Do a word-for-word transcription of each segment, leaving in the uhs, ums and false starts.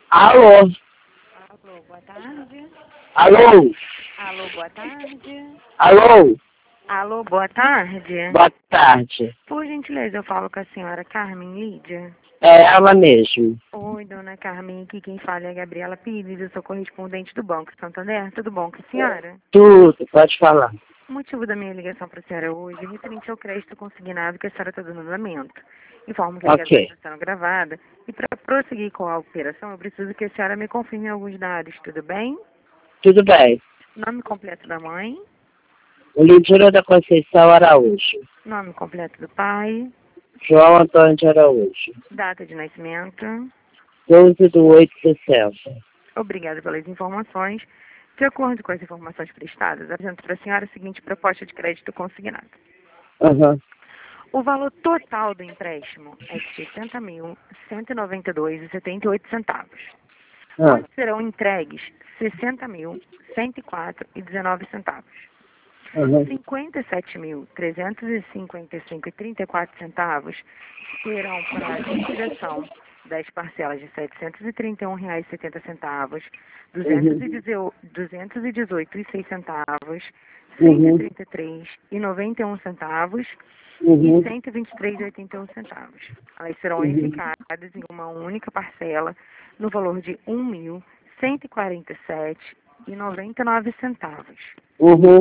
Alô? Alô, boa tarde. Alô? Alô, boa tarde. Alô? Alô, boa tarde. Boa tarde. Por gentileza, eu falo com a senhora Carmen Lídia. É ela mesmo. Oi, dona Carmen, aqui quem fala é a Gabriela Pires, eu sou correspondente do Banco Santander. Tudo bom com a senhora? Tudo, pode falar. O motivo da minha ligação para a senhora hoje é referente ao crédito consignado que a senhora está dando andamento. Informo que a ligação Ok. está sendo gravada e para prosseguir com a operação eu preciso que a senhora me confirme alguns dados, tudo bem? Tudo bem. Nome completo da mãe, Lindira da Conceição Araújo. nome completo do pai, João Antônio de Araújo. data de nascimento. doze de oito de sessenta. Obrigada pelas informações. De acordo com as informações prestadas, apresento para a senhora a seguinte proposta de crédito consignado. Aham. O valor total do empréstimo é de sessenta mil, cento e noventa e dois reais e setenta e oito centavos. Ah. Onde serão entregues sessenta mil, cento e quatro reais e dezenove centavos. Aham. cinquenta e sete mil, trezentos e cinquenta e cinco reais e trinta e quatro centavos terão para liquidação das parcelas de setecentos e trinta e um reais e setenta centavos, duzentos e dezoito reais e seis centavos, cento e trinta e três reais e noventa e um centavos Uhum. e cento e vinte e três reais e oitenta e um centavos. Elas serão Uhum. unificadas em uma única parcela no valor de um mil, cento e quarenta e sete reais e noventa e nove centavos. Uhum.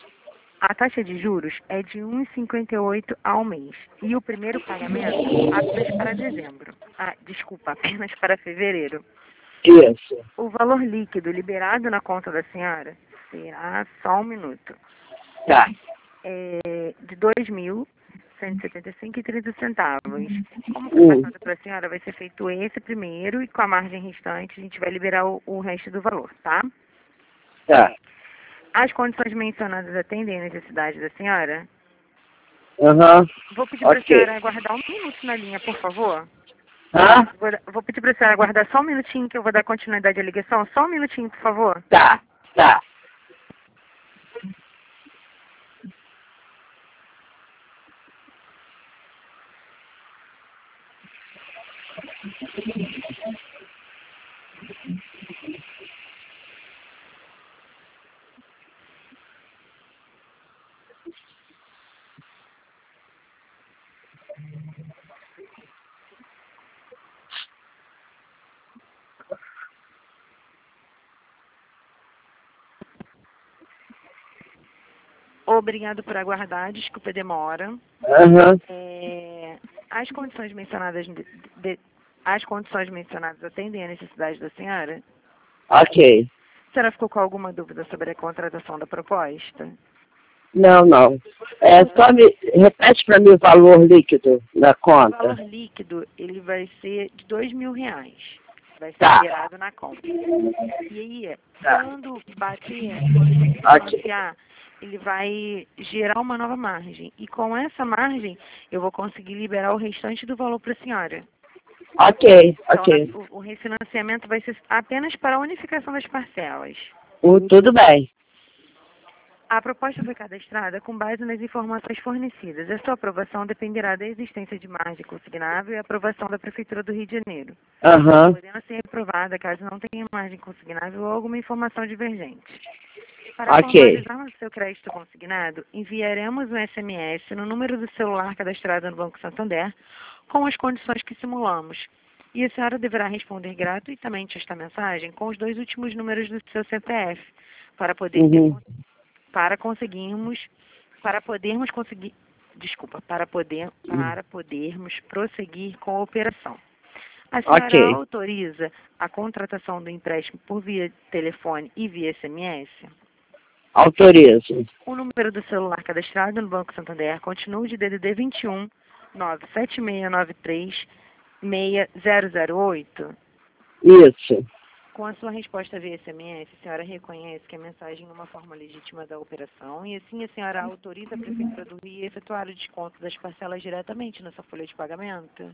A taxa de juros é de um vírgula cinquenta e oito ao mês. E o primeiro pagamento apenas para dezembro. Ah, desculpa, apenas para fevereiro. Isso. O valor líquido liberado na conta da senhora será só um minuto. Tá. É de dois mil cento e setenta e cinco reais e trinta centavos. Como foi Hum. passado para a senhora, vai ser feito esse primeiro e com a margem restante a gente vai liberar o, o resto do valor, tá? Tá. As condições mencionadas atendem a necessidade da senhora? Aham. Vou pedir para a Ok. senhora aguardar um minuto na linha, por favor. Hã? Vou, vou pedir para a senhora aguardar só um minutinho que eu vou dar continuidade à ligação. Só um minutinho, por favor. Tá. Tá. Obrigado por aguardar, desculpa a demora. Aham. É, as condições mencionadas de- de- as condições mencionadas atendem a necessidade da senhora? Ok. A senhora ficou com alguma dúvida sobre a contratação da proposta? Não, não. É só me repete para mim o valor líquido da O conta. valor líquido, ele vai ser de dois mil reais. Vai ser Tá. liberado na conta. E aí, Tá. quando bater, quando ele se Ok. financiar, ele vai gerar uma nova margem. E com essa margem, eu vou conseguir liberar o restante do valor para a senhora. Ok. Então, na- Ok. o, o refinanciamento vai ser apenas para a unificação das parcelas. Uh, tudo bem. A proposta foi cadastrada com base nas informações fornecidas. A sua aprovação dependerá da existência de margem consignável e aprovação da Prefeitura do Rio de Janeiro, Aham. podendo ser aprovada caso não tenha margem consignável ou alguma informação divergente. Para Ok. formalizarmos o seu crédito consignado, enviaremos um S M S no número do celular cadastrado no Banco Santander com as condições que simulamos. E a senhora deverá responder gratuitamente esta mensagem com os dois últimos números do seu C P F para poder ter, Uhum. para conseguirmos para podermos conseguir desculpa para poder para podermos prosseguir com a operação. A senhora Ok. autoriza a contratação do empréstimo por via telefone e via S M S? Autorizo. O número do celular cadastrado no Banco Santander continua o de D D D vinte e um, nove sete seis nove três, seis zero zero oito. Isso. Com a sua resposta via S M S, a senhora reconhece que a mensagem é uma forma legítima da operação e assim a senhora autoriza a Prefeitura do Rio a efetuar o desconto das parcelas diretamente na sua folha de pagamento?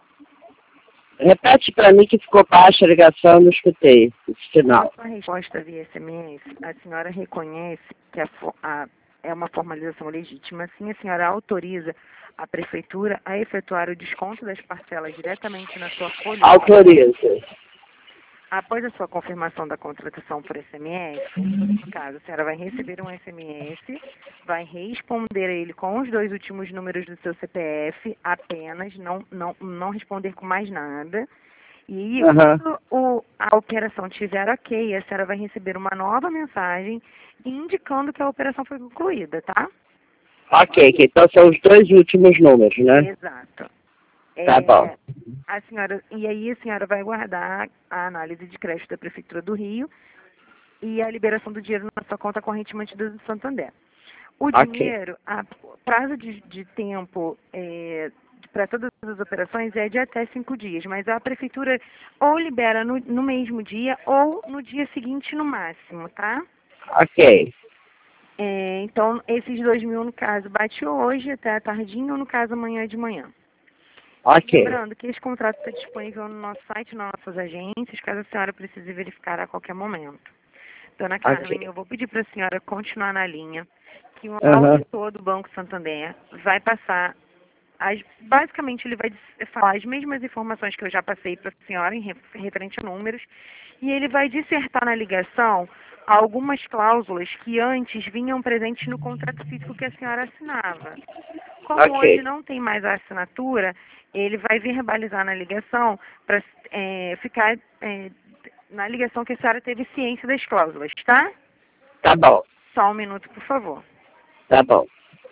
Repete para mim que ficou baixa a ligação, não escutei esse Com a final. sua resposta via S M S, a senhora reconhece que a, fo- a- é uma formalização legítima, assim a senhora autoriza a Prefeitura a efetuar o desconto das parcelas diretamente na sua folha de pagamento? Autorizo. após a sua confirmação da contratação por S M S, no caso, a senhora vai receber um S M S, vai responder a ele com os dois últimos números do seu C P F apenas, não, não, não responder com mais nada. E Uhum. quando o, a operação estiver ok, a senhora vai receber uma nova mensagem indicando que a operação foi concluída, tá? Ok, que então são os dois últimos números, né? Exato. Tá É, bom. a senhora, e aí a senhora vai guardar a análise de crédito da Prefeitura do Rio e a liberação do dinheiro na sua conta corrente mantida do Santander. O Ok. dinheiro, a prazo de, de tempo é, para todas as operações é de até cinco dias, mas a Prefeitura ou libera no, no mesmo dia ou no dia seguinte no máximo, tá? Ok. É, então, esses dois mil, no caso, bate hoje até a tardinha ou, no caso, amanhã de manhã. Ok. Lembrando que esse contrato está disponível no nosso site, nas nossas agências, caso a senhora precise verificar a qualquer momento. Dona Carmen, Ok. eu vou pedir para a senhora continuar na linha, que o Aham. auditor do Banco Santander vai passar, as, basicamente ele vai dis- falar as mesmas informações que eu já passei para a senhora em re- referente a números, e ele vai dissertar na ligação algumas cláusulas que antes vinham presentes no contrato físico que a senhora assinava. Como Ok. hoje não tem mais a assinatura, ele vai verbalizar na ligação para ficar é, na ligação que a senhora teve ciência das cláusulas, tá? Tá bom. Só um minuto, por favor. Tá bom.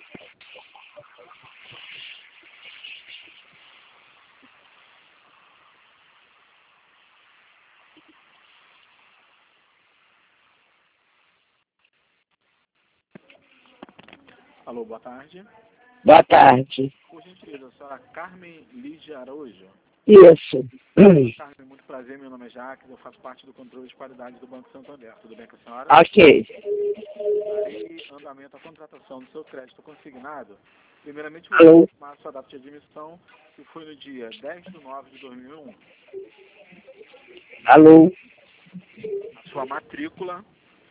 Alô, boa tarde. Boa tarde. Por gentileza, a senhora Carmen Lídia Araújo. Isso. Carmen, muito prazer, meu nome é Jacques, eu faço parte do controle de qualidade do Banco Santander. Tudo bem com a senhora? Ok. Darei andamento à contratação do seu crédito consignado. Primeiramente, vou Alô? confirmar a sua data de admissão, que foi no dia dez de nove de dois mil e um. Alô? A sua matrícula,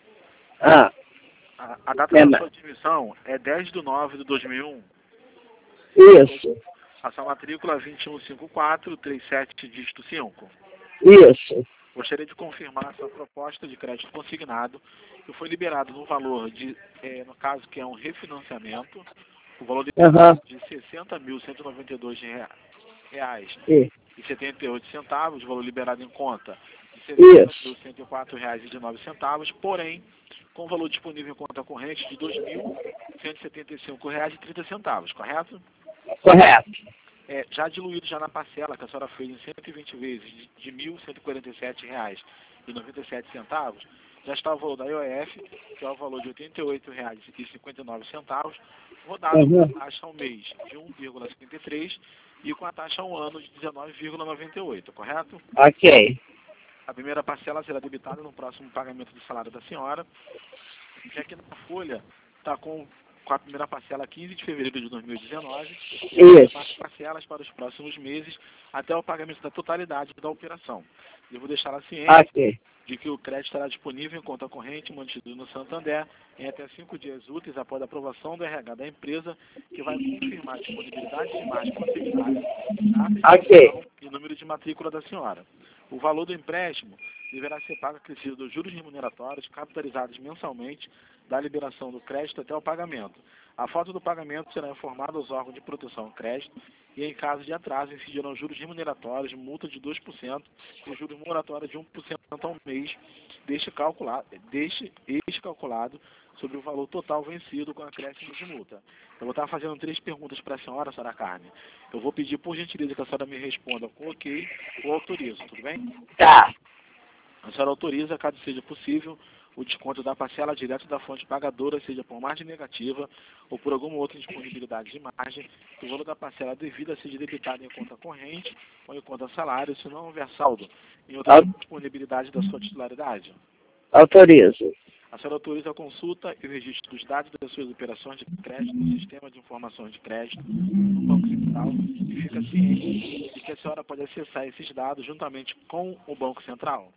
Ah, a, a data é, da ma- sua admissão é dez de nove de dois mil e um. isso. A sua matrícula é vinte e um cinquenta e quatro, trinta e sete, dígito cinco. Isso. Gostaria de confirmar a sua proposta de crédito consignado, que foi liberado no valor de, eh, no caso que é um refinanciamento, o valor de, Aham. de sessenta mil cento e noventa e dois reais Isso. e setenta e oito centavos, valor liberado em conta de sessenta mil Isso. cento e quatro reais e dezenove centavos, porém, com valor disponível em conta corrente de dois mil cento e setenta e cinco reais e trinta centavos, correto? Correto. É, já diluído já na parcela que a senhora fez em cento e vinte vezes de, de mil cento e quarenta e sete reais e noventa e sete centavos, já está o valor da I O F, que é o valor de oitenta e oito reais e cinquenta e nove centavos, rodado com Uhum. a taxa ao mês de um vírgula cinquenta e três e com a taxa ao ano de dezenove vírgula noventa e oito, correto? Ok. A primeira parcela será debitada no próximo pagamento do salário da senhora, que aqui na folha está com, com a primeira parcela quinze de fevereiro de dois mil e dezenove e as demais Isso. parcelas para os próximos meses até o pagamento da totalidade da operação. Devo deixar a ciência Ok. de que o crédito estará disponível em conta corrente mantido no Santander em até cinco dias úteis após a aprovação do R H da empresa, que vai confirmar a disponibilidade de margem consignada, data de Ok. emissão e número de matrícula da senhora. O valor do empréstimo deverá ser pago acrescido dos juros remuneratórios capitalizados mensalmente da liberação do crédito até o pagamento. A falta do pagamento será informada aos órgãos de proteção ao crédito e, em caso de atraso, incidirão juros remuneratórios, multa de dois por cento e juros moratórios de um por cento ao mês, deste calculado, deste, este calculado sobre o valor total vencido com acréscimo de multa. Eu vou estar fazendo três perguntas para a senhora, senhora Carmen. Eu vou pedir, por gentileza, que a senhora me responda com ok ou autorizo, tudo bem? Tá. A senhora autoriza, caso seja possível, o desconto da parcela direto da fonte pagadora, seja por margem negativa ou por alguma outra disponibilidade de margem, que o valor da parcela devida seja debitado em conta corrente ou em conta salário, se não houver saldo em outra Au- disponibilidade da sua titularidade. Autorizo. A senhora autoriza a consulta e o registro dos dados das suas operações de crédito no Sistema de Informações de Crédito no Banco Central e fica ciente de que a senhora pode acessar esses dados juntamente com o Banco Central.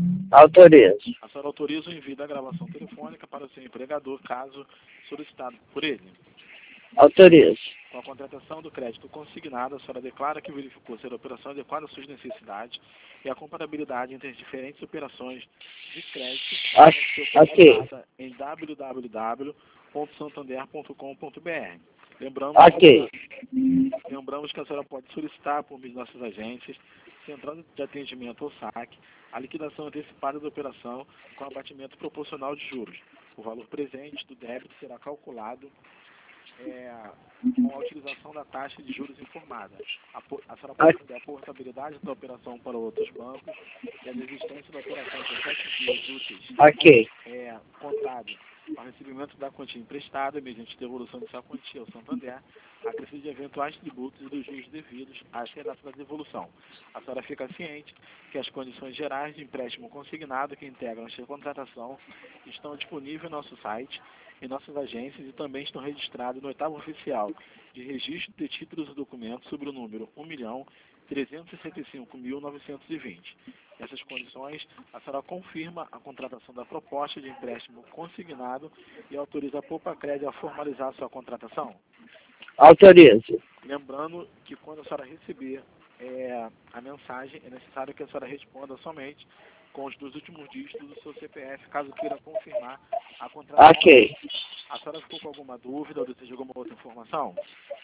Autorizo. A senhora autoriza o envio da gravação telefônica para o seu empregador, caso solicitado por ele. Autorizo. Com a contratação do crédito consignado, a senhora declara que verificou ser a operação adequada às suas necessidades e a comparabilidade entre as diferentes operações de crédito Ok. em w w w ponto santander ponto com ponto b r. Lembramos, Ok. que, lembramos que a senhora pode solicitar por meio de nossas agências, central de atendimento ou saque, a liquidação antecipada da operação com abatimento proporcional de juros. O valor presente do débito será calculado É, com a utilização da taxa de juros informada. A, a senhora pode saber a portabilidade da operação para outros bancos e a desistência da operação por sete dias úteis. Ok. É, contado ao recebimento da quantia emprestada, mediante devolução de sua quantia ao Santander, acrescido de eventuais tributos e dos juros devidos até a data da devolução. A senhora fica ciente que as condições gerais de empréstimo consignado que integram esta contratação estão disponíveis no nosso site, em nossas agências e também estão registrados no oitavo oficial de registro de títulos e documentos sobre o número um milhão trezentos e sessenta e cinco mil novecentos e vinte. Nessas condições, a senhora confirma a contratação da proposta de empréstimo consignado e autoriza a Poupa-Cred a formalizar sua contratação? Autorizo. Lembrando que quando a senhora receber é, a mensagem, é necessário que a senhora responda somente com os dois últimos dígitos do seu C P F, caso queira confirmar a contratação. Ok. A senhora ficou com alguma dúvida ou deseja alguma outra informação?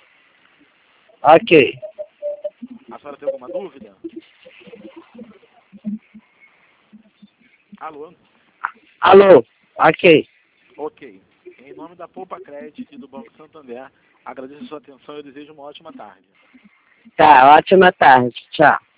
Ok. A senhora tem alguma dúvida? Alô? Alô? Ok. Ok. Em nome da Poupa-Cred e do Banco Santander, agradeço a sua atenção e desejo uma ótima tarde. Tá, ótima tarde. Tchau.